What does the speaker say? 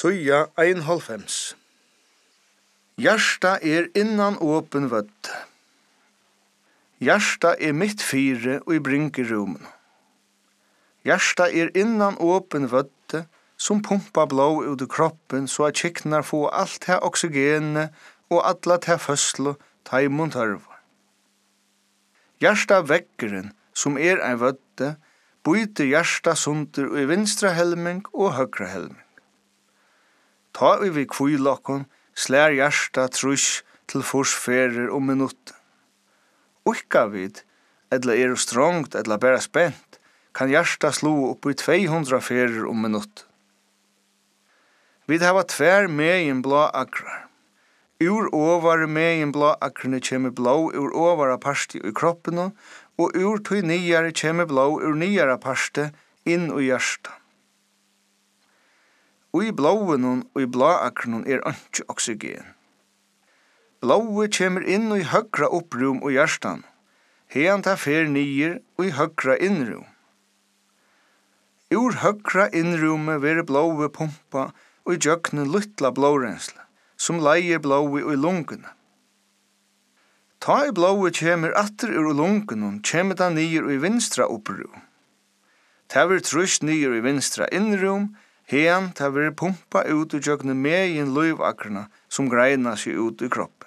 Suja 91. Hjärsta innan åpen vødd. Hjärsta mitt fire og I brinkerummen. Hjärsta innan åpen vødd, som pumpar blod ut I kroppen så at kiknar få allt det oxygenet og alla det fødslo taimon tørvar. Hjärsta vekkeren, som ein vødde, byter hjärsta sunter I vinstra helming og høgra helming. Ta vi kvilokkon, slær hjärsta trus til forsferer minutt. Ukka vid, edla strongt, edla bæra spent, kan hjärsta slå upp I 200 ferer minutt. Vi hava tvær megin blå akrar. Ur over megin blå akrene kjemme blå ur ovara parsti I kroppen, og ur tøy nyare kjemme blå ur nyara parsti inn I hjärsta. I blåen og I blåakren ikke oxygen. Blået kommer inn I høgra opprum og hjertan. Hean ta fer nyer og I høgra innrum. Ur høgra innrumet ver blået pumpa og I jøkne luttla blårensle, som leier blået I lungene. Ta I blået kommer atter ur lungene, kommer ta nyer I vinstra opprum. Ta ver trus nyer I vinstra innrum, Hean ta ver pumpa ut og jøgne megin løyvakrena som greina seg ut I kroppen.